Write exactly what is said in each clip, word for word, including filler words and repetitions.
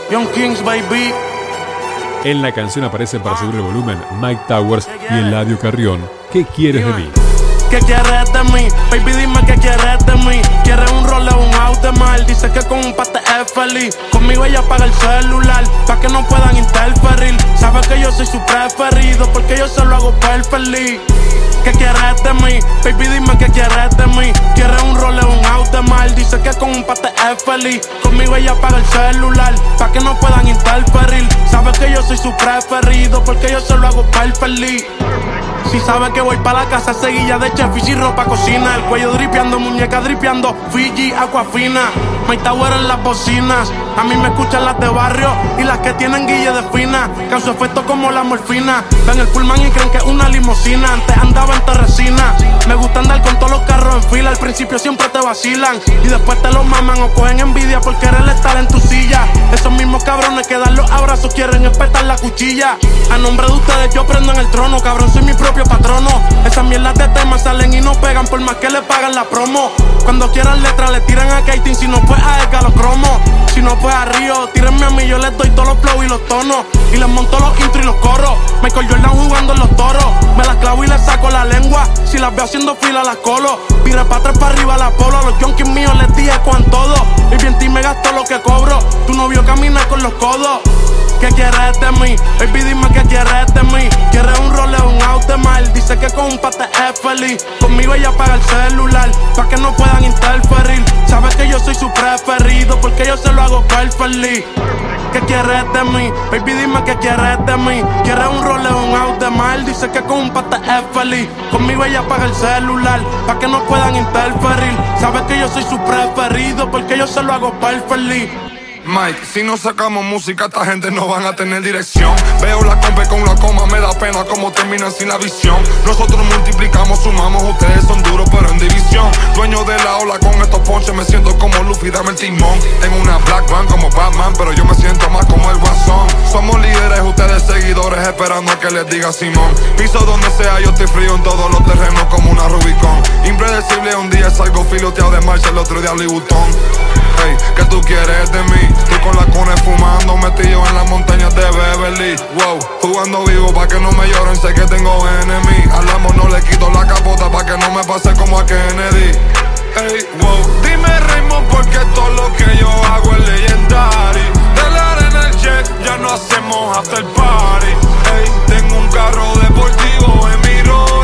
Young Kings, baby. En la canción aparecen para subir el volumen Mike Towers y Eladio Carrión. ¿Qué quieres de mí? ¿Qué quieres de mí? Baby, dime qué quieres de mí. ¿Quieres un role o un auto mal? Dice que con un pate es feliz. Conmigo ella apaga el celular pa' que no puedan interferir. Sabe que yo soy su preferido porque yo se lo hago per feliz. ¿Qué quieres de mí? Baby, dime qué quieres de mí. ¿Quieres un role o un auto mal? Dice que con un pate es feliz. Conmigo ella apaga el celular pa' que no puedan interferir. Sabe que yo soy su preferido porque yo se lo hago per feliz. Si sabe que voy pa' la casa, seguilla de chef y ropa cocina. El cuello dripeando, muñeca dripeando, Fiji, agua fina. My Tower en las bocinas. A mí me escuchan las de barrio y las que tienen guille de fina. Causa efecto como la morfina. Ven el pullman y creen que es una limusina. Antes andaba en terresina. Me gusta andar con todos los carros en fila. Al principio siempre te vacilan y después te los maman o cogen envidia por querer estar en tu silla. Esos mismos cabrones que dan los abrazos quieren espetar la cuchilla. A nombre de ustedes yo prendo en el trono. Cabrón, soy mi propio patrono. Esas mierdas de temas salen y no pegan por más que le pagan la promo. Cuando quieran letras le tiran a Kating. Si no pues a Edgar los cromos. Si no pues a Río, tírenme a mí. Yo les doy todos los flows y los tonos. Y les monto los intros y los coros. Michael Jordan jugando en los toros. Me las clavo y les saco la lengua. Si las veo haciendo fila las colo. Pire pa' atrás, pa' arriba la polo. A los junkies míos les dije con todo. Y bien ti me gasto lo que cobro. Tu novio camina con los codos. ¿Qué quieres de mí? Baby, dime qué quieres de mí. ¿Quieres un role o un auto mal? Dice que con un pate es feliz. Conmigo ella apaga el celular pa' que no puedan interferir. Sabe que yo soy su preferido porque yo se lo hago per feliz. ¿Qué quieres de mí? Baby, dime qué quieres de mí. ¿Quieres un role o un auto mal? Dice que con un pate es feliz. Conmigo ella apaga el celular pa' que no puedan interferir. Sabe que yo soy su preferido porque yo se lo hago per feliz. Mike, si no sacamos música, esta gente no van a tener dirección. Veo la compa con la coma, me da pena cómo terminan sin la visión. Nosotros multiplicamos, sumamos, ustedes son duros pero en división. Dueño de la ola con estos ponches, me siento como Luffy, dame el timón. Tengo una black van como Batman, pero yo me siento más como el Guasón. Somos líderes, ustedes seguidores, esperando a que les diga Simón. Piso donde sea, yo estoy frío en todos los terrenos como una Rubicon. Impredecible, un día salgo filoteado de marcha, el otro día Louis Vuitton. Hey, ¿qué tú quieres de mí? Estoy con la cone fumando, metido en las montañas de Beverly. Wow, jugando vivo pa' que no me lloren, sé que tengo enemigos. Al amo no le quito la capota pa' que no me pase como a Kennedy. Hey, wow, dime Raymond porque todo lo que yo hago es legendario. De la arena el jet, ya no hacemos after party. Hey, tengo un carro deportivo en mi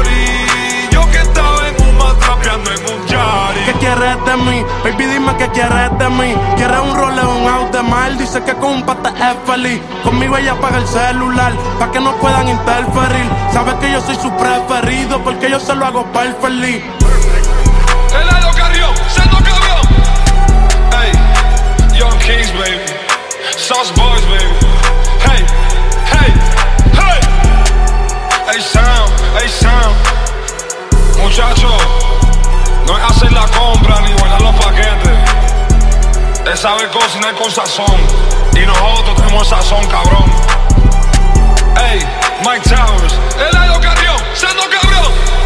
Rory. Yo que estaba en un matrapeando en un Yari. ¿Qué quieres de mí? Baby, dime qué quieres de mí. ¿Quieres un role o un auto mal? Dice que con un pate es feliz. Conmigo ella apaga el celular pa' que no puedan interferir. Sabe que yo soy su preferido porque yo se lo hago per feliz. Eladio Carrión, siendo cabrón. Hey, Young Kings, baby. Sauce Boys, baby. Hey, hey, hey. Hey, sound, hey, sound. Muchachos, no es hacer la compra ni guardar los paquetes. Es saber cocinar con sazón. Y nosotros tenemos sazón, cabrón. Hey, Mike Towers, Eladio Carrión, siendo cabrón.